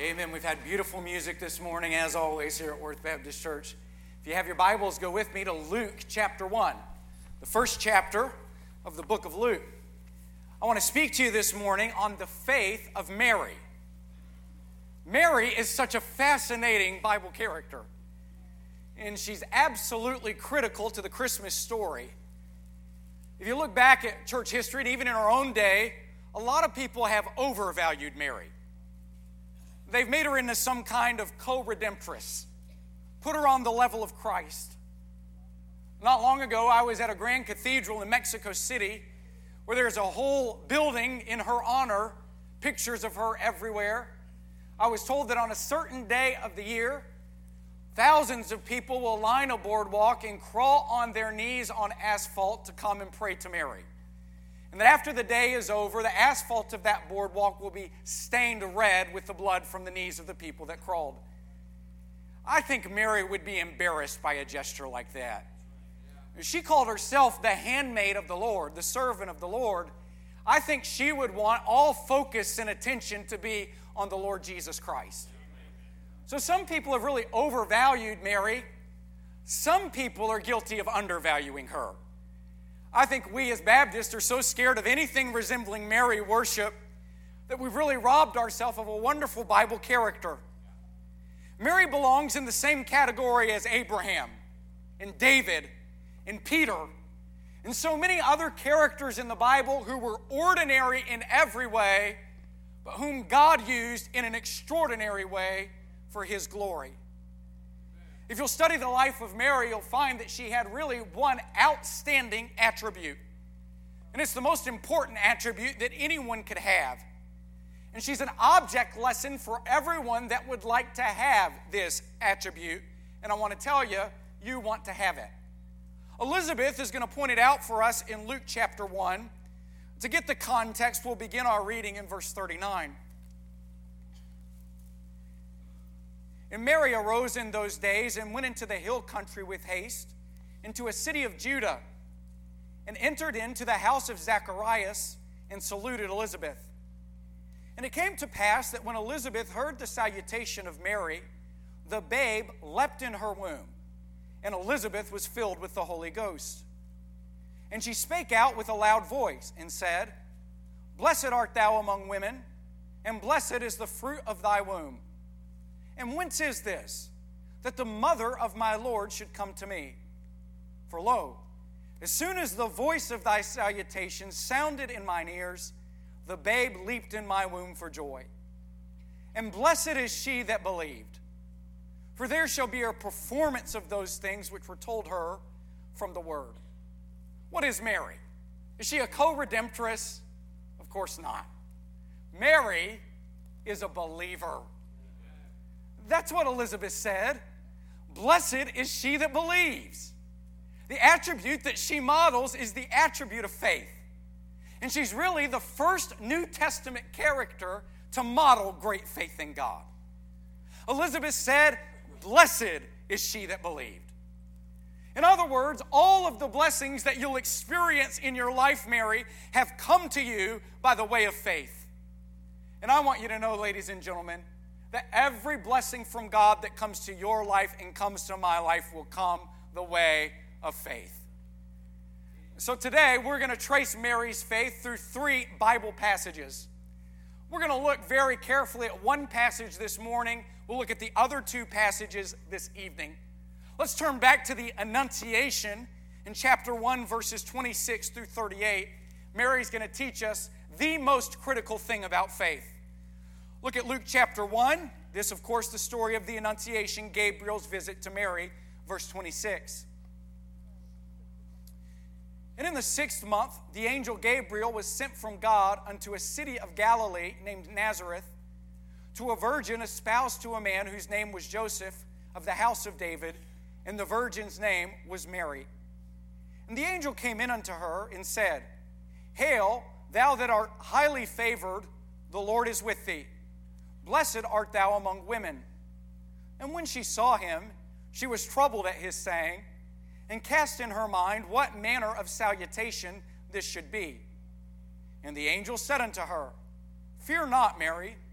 Amen. We've had beautiful music this morning, as always, here at Worth Baptist Church. If you have your Bibles, go with me to Luke chapter 1, the first chapter of the book of Luke. I want to speak to you this morning on the faith of Mary. Mary is such a fascinating Bible character, and she's absolutely critical to the Christmas story. If you look back at church history, and even in our own day, a lot of people have overvalued Mary. They've made her into some kind of co-redemptress, put her on the level of Christ. Not long ago, I was at a grand cathedral in Mexico City where there's a whole building in her honor, pictures of her everywhere. I was told that on a certain day of the year, thousands of people will line a boardwalk and crawl on their knees on asphalt to come and pray to Mary. And that after the day is over, the asphalt of that boardwalk will be stained red with the blood from the knees of the people that crawled. I think Mary would be embarrassed by a gesture like that. She called herself the handmaid of the Lord, the servant of the Lord. I think she would want all focus and attention to be on the Lord Jesus Christ. So some people have really overvalued Mary. Some people are guilty of undervaluing her. I think we as Baptists are so scared of anything resembling Mary worship that we've really robbed ourselves of a wonderful Bible character. Mary belongs in the same category as Abraham and David and Peter and so many other characters in the Bible who were ordinary in every way, but whom God used in an extraordinary way for His glory. If you'll study the life of Mary, you'll find that she had really one outstanding attribute. And it's the most important attribute that anyone could have. And she's an object lesson for everyone that would like to have this attribute. And I want to tell you, you want to have it. Elizabeth is going to point it out for us in Luke chapter 1. To get the context, we'll begin our reading in verse 39. And Mary arose in those days and went into the hill country with haste, into a city of Judah, and entered into the house of Zacharias and saluted Elizabeth. And it came to pass that when Elizabeth heard the salutation of Mary, the babe leapt in her womb, and Elizabeth was filled with the Holy Ghost. And she spake out with a loud voice and said, Blessed art thou among women, and blessed is the fruit of thy womb. And whence is this, that the mother of my Lord should come to me? For lo, as soon as the voice of thy salutation sounded in mine ears, the babe leaped in my womb for joy. And blessed is she that believed, for there shall be a performance of those things which were told her from the word. What is Mary? Is she a co-redemptress? Of course not. Mary is a believer. That's what Elizabeth said. Blessed is she that believes. The attribute that she models is the attribute of faith. And she's really the first New Testament character to model great faith in God. Elizabeth said, Blessed is she that believed. In other words, all of the blessings that you'll experience in your life, Mary, have come to you by the way of faith. And I want you to know, ladies and gentlemen, that every blessing from God that comes to your life and comes to my life will come the way of faith. So today, we're going to trace Mary's faith through 3 Bible passages. We're going to look very carefully at one passage this morning. We'll look at the other 2 passages this evening. Let's turn back to the Annunciation in chapter 1, verses 26 through 38. Mary's going to teach us the most critical thing about faith. Look at Luke chapter 1. This, of course, the story of the Annunciation, Gabriel's visit to Mary, verse 26. And in the 6th month, the angel Gabriel was sent from God unto a city of Galilee named Nazareth, to a virgin espoused to a man whose name was Joseph, of the house of David, and the virgin's name was Mary. And the angel came in unto her and said, Hail, thou that art highly favored, the Lord is with thee. Blessed art thou among women. And when she saw him, she was troubled at his saying, and cast in her mind what manner of salutation this should be. And the angel said unto her, Fear not, Mary,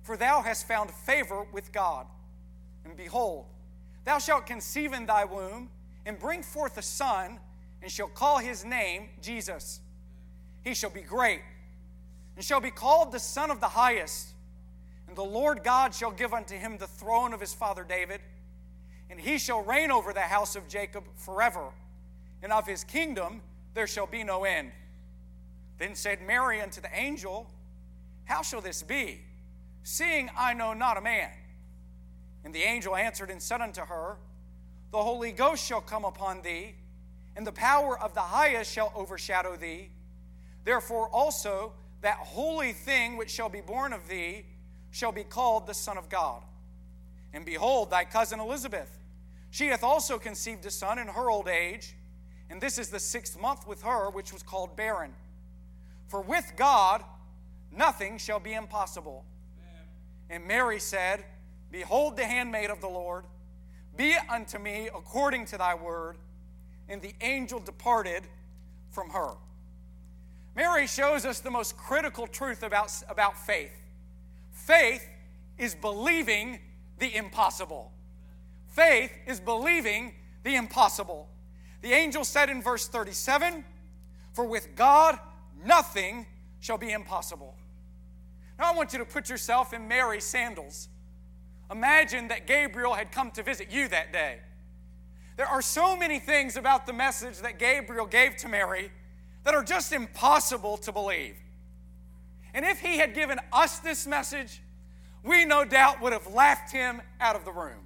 for thou hast found favor with God. And behold, thou shalt conceive in thy womb, and bring forth a son, and shall call his name Jesus. He shall be great, and shall be called the Son of the Highest. And the Lord God shall give unto him the throne of his father David, and he shall reign over the house of Jacob forever, and of his kingdom there shall be no end. Then said Mary unto the angel, How shall this be, seeing I know not a man? And the angel answered and said unto her, The Holy Ghost shall come upon thee, and the power of the highest shall overshadow thee. Therefore also that holy thing which shall be born of thee shall be called the Son of God. And behold, thy cousin Elizabeth, she hath also conceived a son in her old age, and this is the 6th month with her, which was called barren. For with God nothing shall be impossible. And Mary said, Behold the handmaid of the Lord, be it unto me according to thy word. And the angel departed from her. Mary shows us the most critical truth about faith. Faith is believing the impossible. Faith is believing the impossible. The angel said in verse 37, For with God nothing shall be impossible. Now I want you to put yourself in Mary's sandals. Imagine that Gabriel had come to visit you that day. There are so many things about the message that Gabriel gave to Mary that are just impossible to believe. And if he had given us this message, we no doubt would have laughed him out of the room.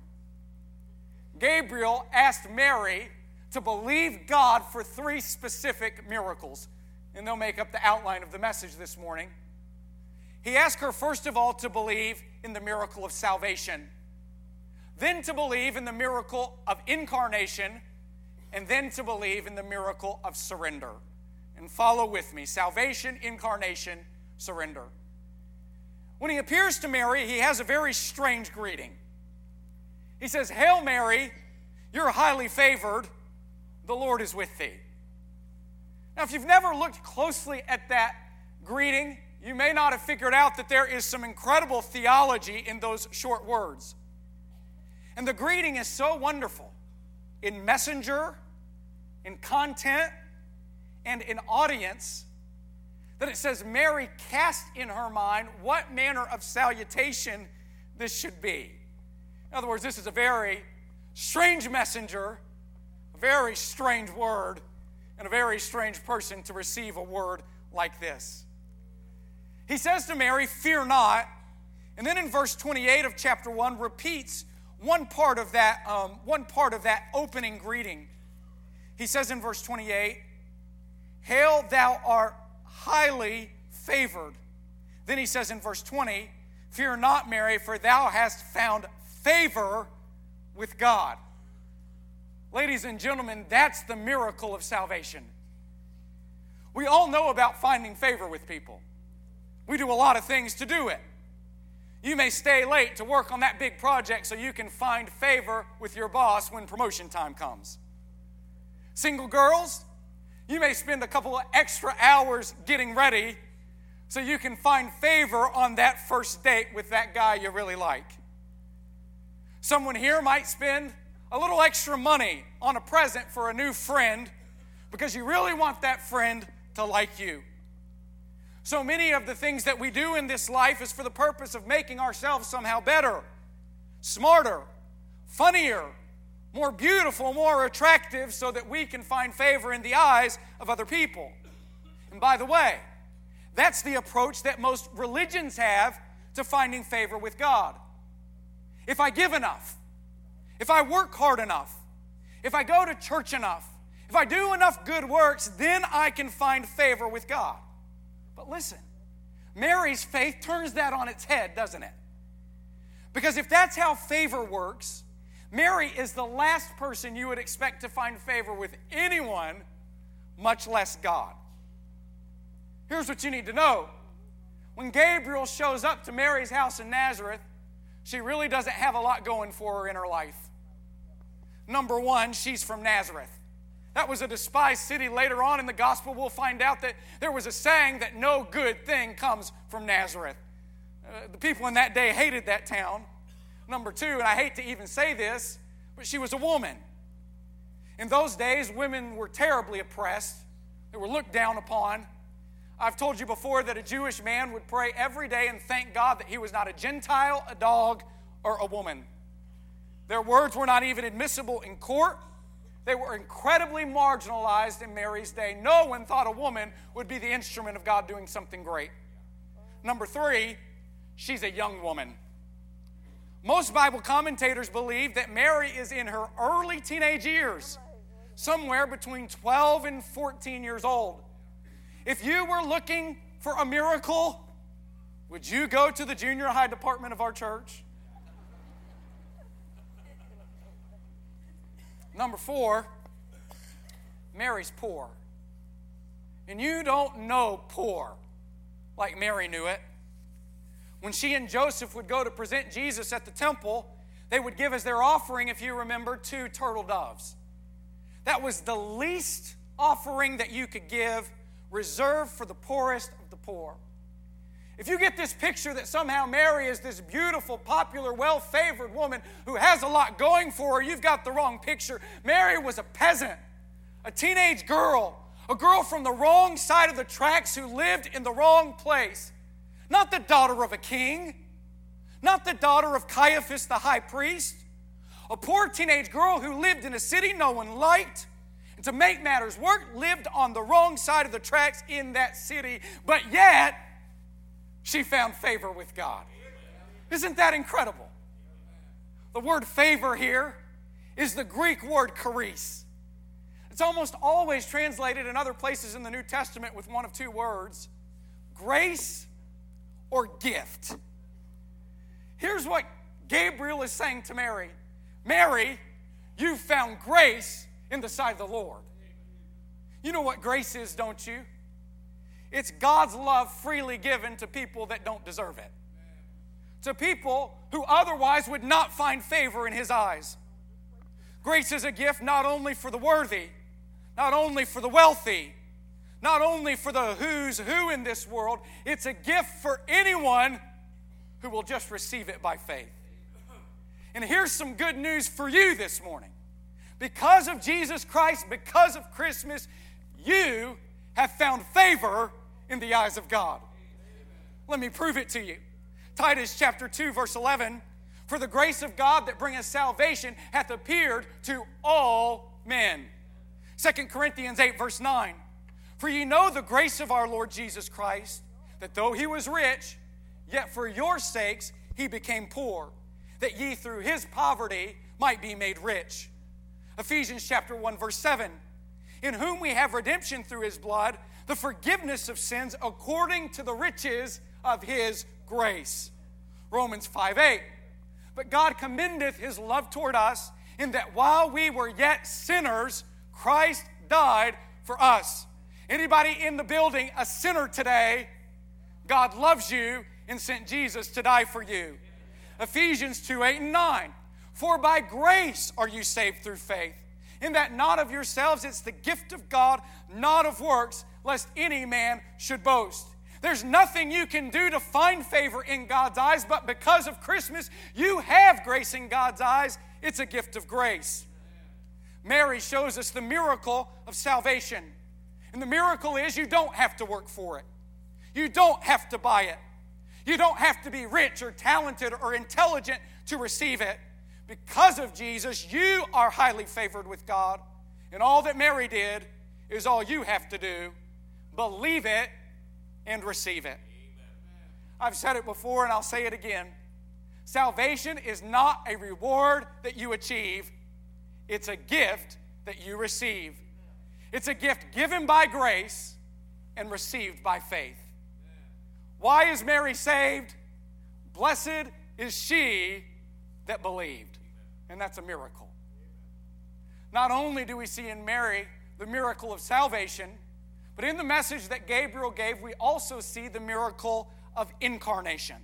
Gabriel asked Mary to believe God for 3 specific miracles, and they'll make up the outline of the message this morning. He asked her, first of all, to believe in the miracle of salvation, then to believe in the miracle of incarnation, and then to believe in the miracle of surrender. And follow with me: salvation, incarnation, surrender. When he appears to Mary, he has a very strange greeting. He says, Hail Mary, you're highly favored, the Lord is with thee. Now, if you've never looked closely at that greeting, you may not have figured out that there is some incredible theology in those short words. And the greeting is so wonderful in messenger, in content, and in audience, that it says Mary cast in her mind what manner of salutation this should be. In other words, this is a very strange messenger, a very strange word, and a very strange person to receive a word like this. He says to Mary, Fear not, and then in verse 28 of chapter 1 repeats one part of that opening greeting. He says in verse 28, Hail, thou art highly favored. Then he says in verse 20, Fear not, Mary, for thou hast found favor with God. Ladies and gentlemen, that's the miracle of salvation. We all know about finding favor with people. We do a lot of things to do it. You may stay late to work on that big project so you can find favor with your boss when promotion time comes. Single girls, you may spend a couple of extra hours getting ready so you can find favor on that first date with that guy you really like. Someone here might spend a little extra money on a present for a new friend because you really want that friend to like you. So many of the things that we do in this life is for the purpose of making ourselves somehow better, smarter, funnier, more beautiful, more attractive, so that we can find favor in the eyes of other people. And by the way, that's the approach that most religions have to finding favor with God. If I give enough, if I work hard enough, if I go to church enough, if I do enough good works, then I can find favor with God. But listen, Mary's faith turns that on its head, doesn't it? Because if that's how favor works, Mary is the last person you would expect to find favor with anyone, much less God. Here's what you need to know. When Gabriel shows up to Mary's house in Nazareth, she really doesn't have a lot going for her in her life. Number one, she's from Nazareth. That was a despised city. Later on in the gospel, we'll find out that there was a saying that no good thing comes from Nazareth. The people in that day hated that town. Number two, and I hate to even say this, but she was a woman. In those days, women were terribly oppressed. They were looked down upon. I've told you before that a Jewish man would pray every day and thank God that he was not a Gentile, a dog, or a woman. Their words were not even admissible in court. They were incredibly marginalized in Mary's day. No one thought a woman would be the instrument of God doing something great. Number three, she's a young woman. Most Bible commentators believe that Mary is in her early teenage years, somewhere between 12 and 14 years old. If you were looking for a miracle, would you go to the junior high department of our church? Number four, Mary's poor. And you don't know poor like Mary knew it. When she and Joseph would go to present Jesus at the temple, they would give as their offering, if you remember, 2 turtle doves. That was the least offering that you could give, reserved for the poorest of the poor. If you get this picture that somehow Mary is this beautiful, popular, well-favored woman who has a lot going for her, you've got the wrong picture. Mary was a peasant, a teenage girl, a girl from the wrong side of the tracks who lived in the wrong place. Not the daughter of a king, not the daughter of Caiaphas the high priest, a poor teenage girl who lived in a city no one liked, and to make matters worse, lived on the wrong side of the tracks in that city, but yet she found favor with God. Isn't that incredible? The word favor here is the Greek word charis. It's almost always translated in other places in the New Testament with one of 2 words, grace or gift. Here's what Gabriel is saying to Mary. Mary, you found grace in the sight of the Lord. You know what grace is, don't you? It's God's love freely given to people that don't deserve it. To people who otherwise would not find favor in His eyes. Grace is a gift not only for the worthy, not only for the wealthy, not only for the who's who in this world. It's a gift for anyone who will just receive it by faith. And here's some good news for you this morning. Because of Jesus Christ, because of Christmas, you have found favor in the eyes of God. Let me prove it to you. Titus chapter 2, verse 11. For the grace of God that bringeth salvation hath appeared to all men. 2 Corinthians 8, verse 9. For ye know the grace of our Lord Jesus Christ, that though He was rich, yet for your sakes He became poor, that ye through His poverty might be made rich. Ephesians chapter 1, verse 7. In whom we have redemption through His blood, the forgiveness of sins according to the riches of His grace. Romans 5:8. But God commendeth His love toward us, in that while we were yet sinners, Christ died for us. Anybody in the building a sinner today? God loves you and sent Jesus to die for you. Ephesians 2:8 and 9. For by grace are you saved through faith, in that not of yourselves, it's the gift of God, not of works, lest any man should boast. There's nothing you can do to find favor in God's eyes, but because of Christmas, you have grace in God's eyes. It's a gift of grace. Mary shows us the miracle of salvation. And the miracle is you don't have to work for it. You don't have to buy it. You don't have to be rich or talented or intelligent to receive it. Because of Jesus, you are highly favored with God. And all that Mary did is all you have to do. Believe it and receive it. I've said it before and I'll say it again. Salvation is not a reward that you achieve. It's a gift that you receive. It's a gift given by grace and received by faith. Why is Mary saved? Blessed is she that believed. And that's a miracle. Not only do we see in Mary the miracle of salvation, but in the message that Gabriel gave, we also see the miracle of incarnation.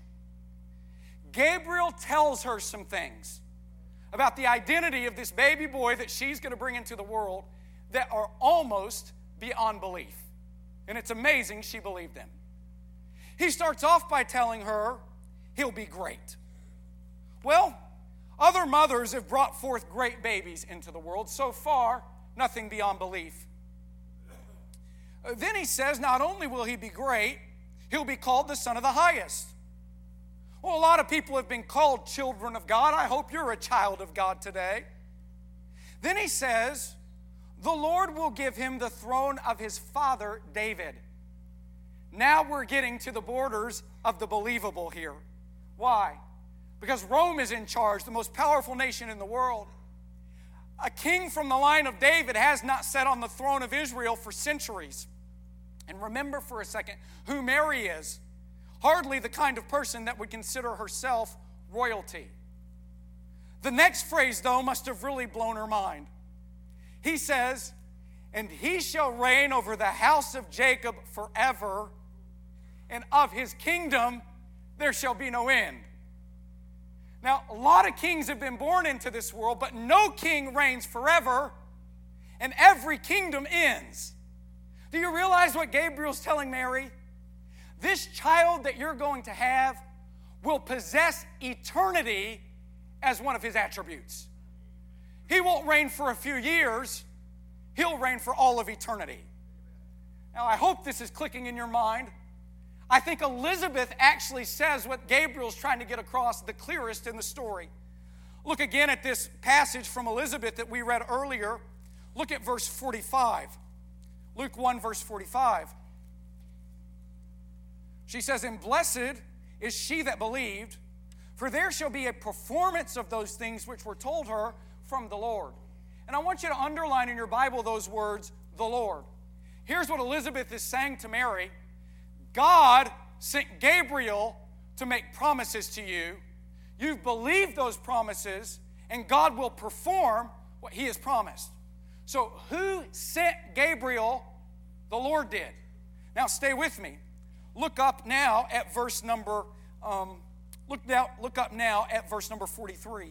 Gabriel tells her some things about the identity of this baby boy that she's going to bring into the world that are almost beyond belief. And it's amazing she believed them. He starts off by telling her, he'll be great. Well, other mothers have brought forth great babies into the world. So far, nothing beyond belief. Then he says, not only will he be great, he'll be called the Son of the Highest. Well, a lot of people have been called children of God. I hope you're a child of God today. Then he says, the Lord will give him the throne of his father David. Now we're getting to the borders of the believable here. Why? Because Rome is in charge, the most powerful nation in the world. A king from the line of David has not sat on the throne of Israel for centuries. And remember for a second who Mary is. Hardly the kind of person that would consider herself royalty. The next phrase, though, must have really blown her mind. He says, and he shall reign over the house of Jacob forever, and of his kingdom there shall be no end. Now, a lot of kings have been born into this world, but no king reigns forever, and every kingdom ends. Do you realize what Gabriel's telling Mary? This child that you're going to have will possess eternity as one of his attributes. He won't reign for a few years. He'll reign for all of eternity. Now, I hope this is clicking in your mind. I think Elizabeth actually says what Gabriel's trying to get across the clearest in the story. Look again at this passage from Elizabeth that we read earlier. Look at verse 45. Luke 1, verse 45. She says, and blessed is she that believed, for there shall be a performance of those things which were told her from the Lord. And I want you to underline in your Bible those words, the Lord. Here's what Elizabeth is saying to Mary. God sent Gabriel to make promises to you. You've believed those promises, and God will perform what he has promised. So who sent Gabriel? The Lord did. Now stay with me. Look up now at verse number 43.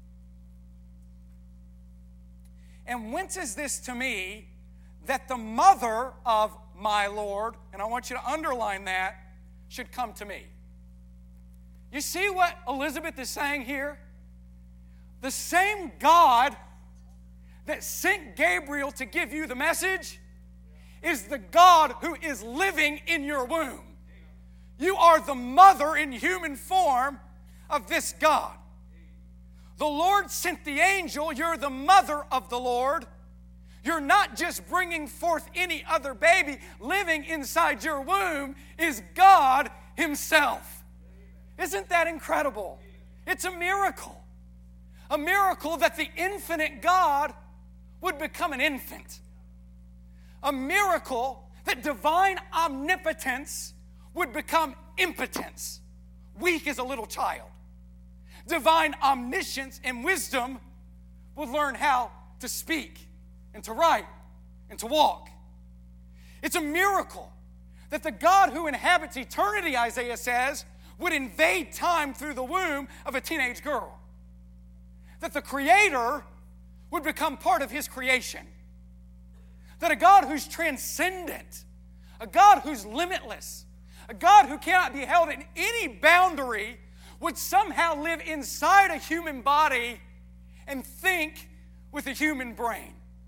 And whence is this to me that the mother of my Lord, and I want you to underline that, should come to me? You see what Elizabeth is saying here? The same God that sent Gabriel to give you the message is the God who is living in your womb. You are the mother in human form of this God. The Lord sent the angel. You're the mother of the Lord. You're not just bringing forth any other baby. Living inside your womb is God himself. Isn't that incredible? It's a miracle. A miracle that the infinite God would become an infant. A miracle that divine omnipotence would become impotence, weak as a little child. Divine omniscience and wisdom would learn how to speak and to write and to walk. It's a miracle that the God who inhabits eternity, Isaiah says, would invade time through the womb of a teenage girl. That the Creator would become part of his creation. That a God who's transcendent, a God who's limitless, a God who cannot be held in any boundary would somehow live inside a human body and think with a human brain.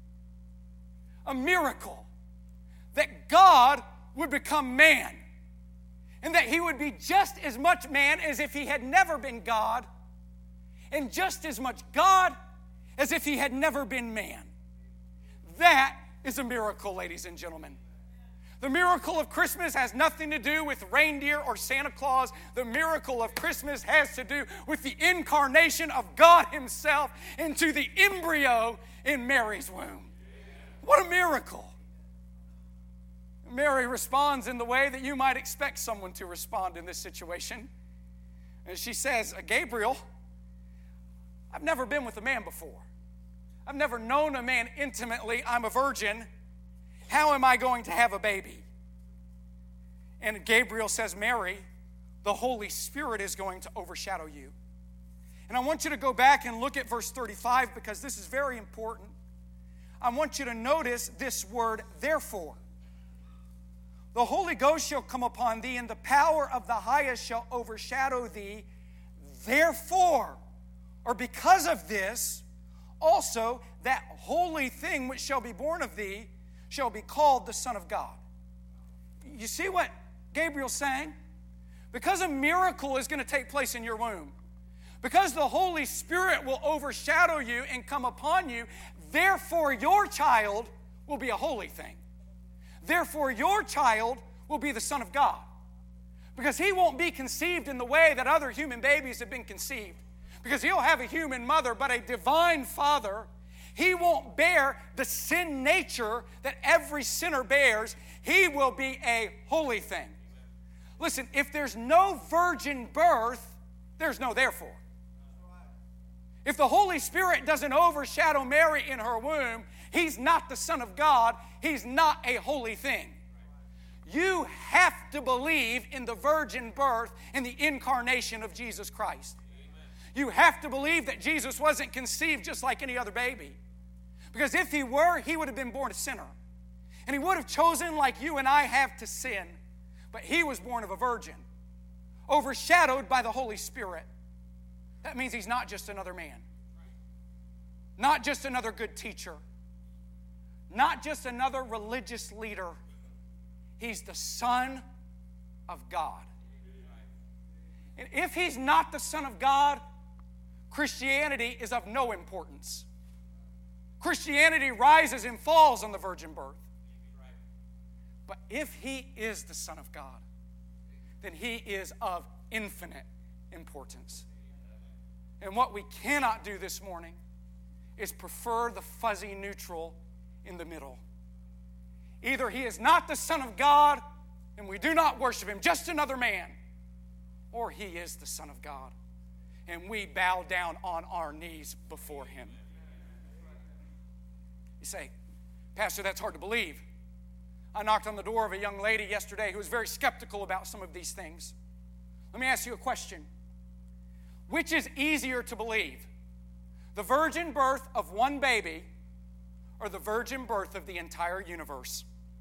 A miracle that God would become man and that he would be just as much man as if he had never been God and just as much God as if he had never been man. That is a miracle, ladies and gentlemen. The miracle of Christmas has nothing to do with reindeer or Santa Claus. The miracle of Christmas has to do with the incarnation of God himself into the embryo in Mary's womb. What a miracle. Mary responds in the way that you might expect someone to respond in this situation. And she says, Gabriel, I've never been with a man before. I've never known a man intimately. I'm a virgin. How am I going to have a baby? And Gabriel says, Mary, the Holy Spirit is going to overshadow you. And I want you to go back and look at verse 35 because this is very important. I want you to notice this word, therefore. The Holy Ghost shall come upon thee, and the power of the highest shall overshadow thee. Therefore, or because of this, also that holy thing which shall be born of thee shall be called the Son of God. You see what Gabriel's saying? Because a miracle is going to take place in your womb, because the Holy Spirit will overshadow you and come upon you, therefore your child will be a holy thing. Therefore your child will be the Son of God. Because he won't be conceived in the way that other human babies have been conceived. Because he'll have a human mother, but a divine father. He won't bear the sin nature that every sinner bears. He will be a holy thing. Listen, if there's no virgin birth, there's no therefore. If the Holy Spirit doesn't overshadow Mary in her womb, he's not the Son of God. He's not a holy thing. You have to believe in the virgin birth and the incarnation of Jesus Christ. You have to believe that Jesus wasn't conceived just like any other baby. Because if he were, he would have been born a sinner. And he would have chosen like you and I have to sin. But he was born of a virgin, overshadowed by the Holy Spirit. That means he's not just another man. Not just another good teacher. Not just another religious leader. He's the Son of God. And if he's not the Son of God, Christianity is of no importance. Christianity rises and falls on the virgin birth. But if he is the Son of God, then he is of infinite importance. And what we cannot do this morning is prefer the fuzzy neutral in the middle. Either he is not the Son of God and we do not worship him, just another man, or he is the Son of God and we bow down on our knees before him. You say, Pastor, that's hard to believe. I knocked on the door of a young lady yesterday who was very skeptical about some of these things. Let me ask you a question. Which is easier to believe? The virgin birth of one baby or the virgin birth of the entire universe?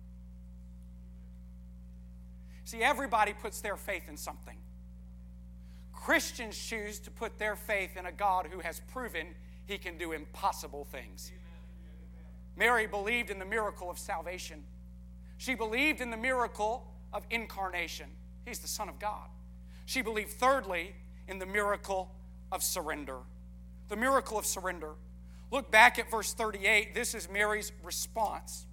See, everybody puts their faith in something. Christians choose to put their faith in a God who has proven he can do impossible things. Mary believed in the miracle of salvation. She believed in the miracle of incarnation. He's the Son of God. She believed, thirdly, in the miracle of surrender. The miracle of surrender. Look back at verse 38. This is Mary's response.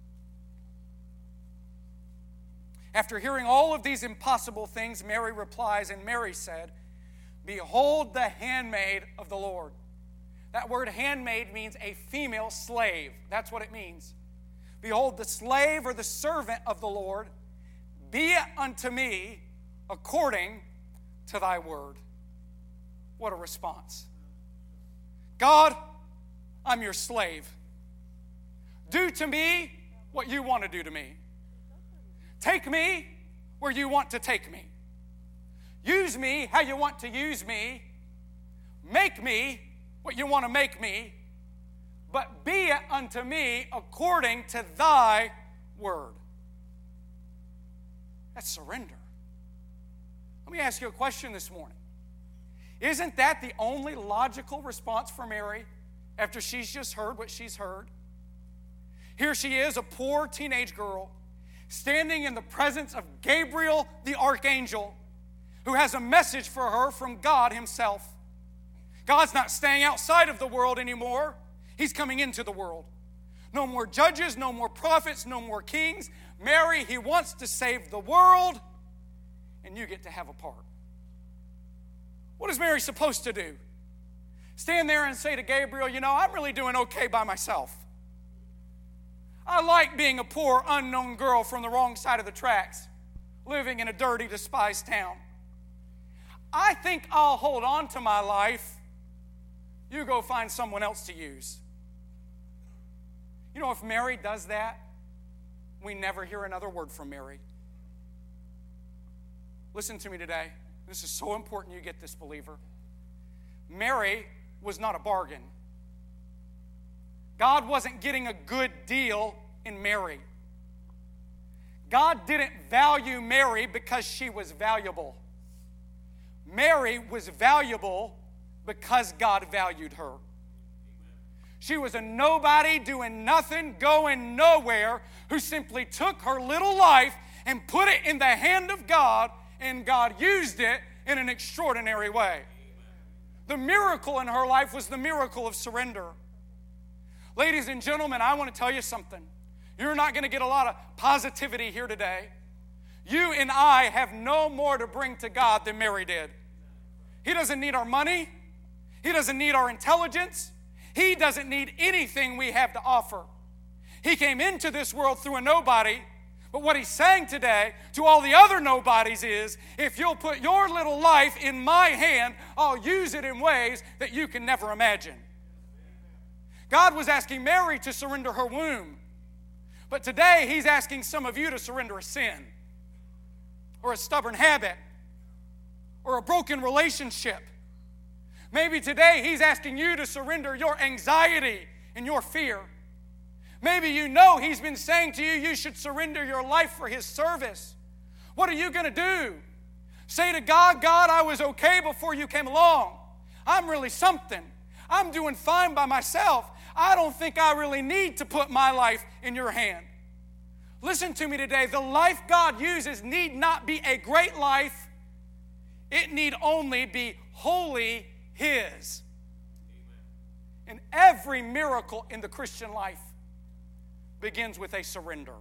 After hearing all of these impossible things, Mary replies, and Mary said, "Behold the handmaid of the Lord." That word handmaid means a female slave. That's what it means. Behold, the slave or the servant of the Lord, be it unto me according to thy word. What a response. God, I'm your slave. Do to me what you want to do to me. Take me where you want to take me. Use me how you want to use me. Make me what you want to make me. But be it unto me according to thy word. That's surrender. Let me ask you a question this morning. Isn't that the only logical response for Mary after she's just heard what she's heard? Here she is, a poor teenage girl, standing in the presence of Gabriel the archangel, who has a message for her from God himself. God's not staying outside of the world anymore. He's coming into the world. No more judges, no more prophets, no more kings. Mary, he wants to save the world, and you get to have a part. What is Mary supposed to do? Stand there and say to Gabriel, I'm really doing okay by myself. I like being a poor, unknown girl from the wrong side of the tracks, living in a dirty, despised town. I think I'll hold on to my life. You go find someone else to use. If Mary does that, we never hear another word from Mary. Listen to me today. This is so important you get this, believer. Mary was not a bargain. God wasn't getting a good deal in Mary. God didn't value Mary because she was valuable. Mary was valuable because God valued her. She was a nobody doing nothing, going nowhere, who simply took her little life and put it in the hand of God, and God used it in an extraordinary way. The miracle in her life was the miracle of surrender. Ladies and gentlemen, I want to tell you something. You're not going to get a lot of positivity here today. You and I have no more to bring to God than Mary did. He doesn't need our money. He doesn't need our intelligence. He doesn't need anything we have to offer. He came into this world through a nobody, but what he's saying today to all the other nobodies is, if you'll put your little life in my hand, I'll use it in ways that you can never imagine. God was asking Mary to surrender her womb, but today he's asking some of you to surrender a sin, or a stubborn habit, or a broken relationship. Maybe today he's asking you to surrender your anxiety and your fear. Maybe you know he's been saying to you, you should surrender your life for his service. What are you going to do? Say to God, God, I was okay before you came along. I'm really something. I'm doing fine by myself. I don't think I really need to put my life in your hand. Listen to me today. The life God uses need not be a great life. It need only be wholly his. And every miracle in the Christian life begins with a surrender.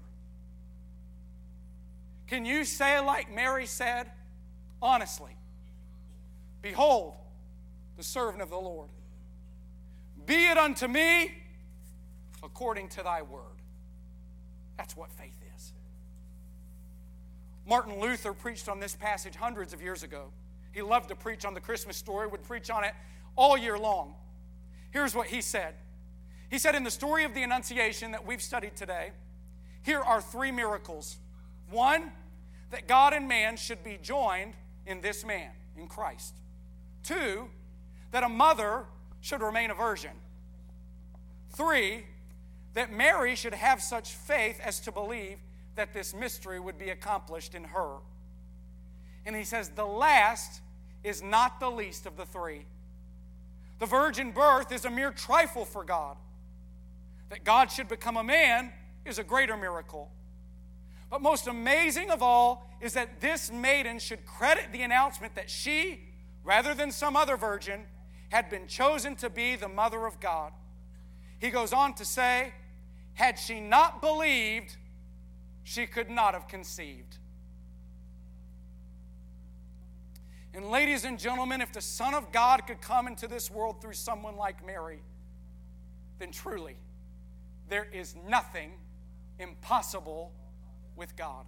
Can you say like Mary said? Honestly, behold, the servant of the Lord. Be it unto me according to thy word. That's what faith is. Martin Luther preached on this passage hundreds of years ago. He loved to preach on the Christmas story, would preach on it all year long. Here's what he said. He said, in the story of the Annunciation that we've studied today, here are three miracles. One, that God and man should be joined in this man, in Christ. Two, that a mother should remain a virgin. Three, that Mary should have such faith as to believe that this mystery would be accomplished in her. And he says, the last is not the least of the three. The virgin birth is a mere trifle for God. That God should become a man is a greater miracle. But most amazing of all is that this maiden should credit the announcement that she, rather than some other virgin, had been chosen to be the mother of God. He goes on to say, had she not believed, she could not have conceived. And ladies and gentlemen, if the Son of God could come into this world through someone like Mary, then truly, there is nothing impossible with God.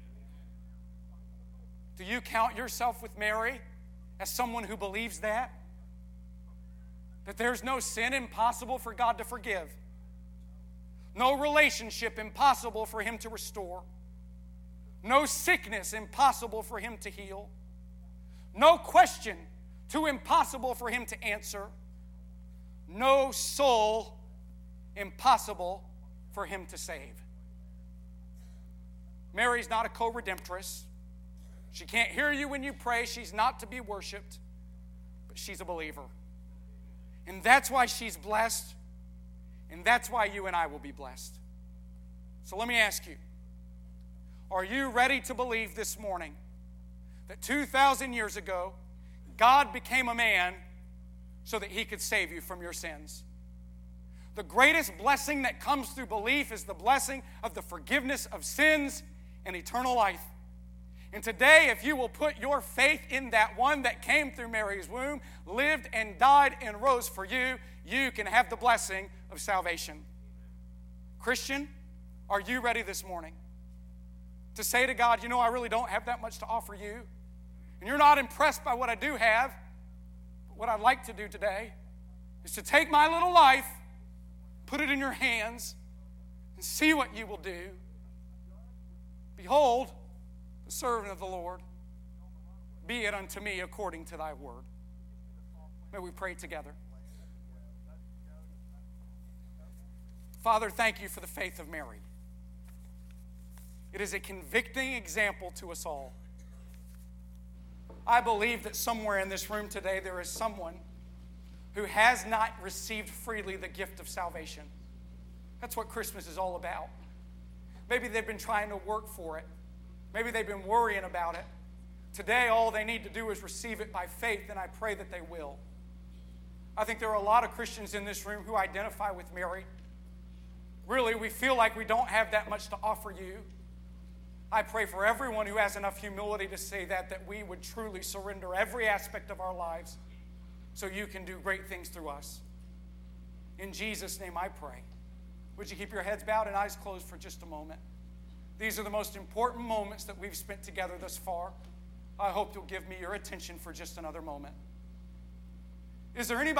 Do you count yourself with Mary as someone who believes that? That there's no sin impossible for God to forgive. No relationship impossible for him to restore. No sickness impossible for him to heal. No question too impossible for him to answer. No soul impossible for him to save. Mary's not a co-redemptress. She can't hear you when you pray. She's not to be worshiped. But she's a believer. And that's why she's blessed. And that's why you and I will be blessed. So let me ask you, are you ready to believe this morning that 2,000 years ago, God became a man so that he could save you from your sins? The greatest blessing that comes through belief is the blessing of the forgiveness of sins and eternal life. And today, if you will put your faith in that one that came through Mary's womb, lived and died and rose for you, you can have the blessing of salvation. Christian, are you ready this morning to say to God, you know, I really don't have that much to offer you, and you're not impressed by what I do have, but what I'd like to do today is to take my little life, put it in your hands, and see what you will do. Behold, the servant of the Lord, be it unto me according to thy word. May we pray together. Father, thank you for the faith of Mary. It is a convicting example to us all. I believe that somewhere in this room today there is someone who has not received freely the gift of salvation. That's what Christmas is all about. Maybe they've been trying to work for it. Maybe they've been worrying about it. Today, all they need to do is receive it by faith, and I pray that they will. I think there are a lot of Christians in this room who identify with Mary. Really, we feel like we don't have that much to offer you. I pray for everyone who has enough humility to say that we would truly surrender every aspect of our lives so you can do great things through us. In Jesus' name I pray. Would you keep your heads bowed and eyes closed for just a moment? These are the most important moments that we've spent together thus far. I hope you'll give me your attention for just another moment. Is there anybody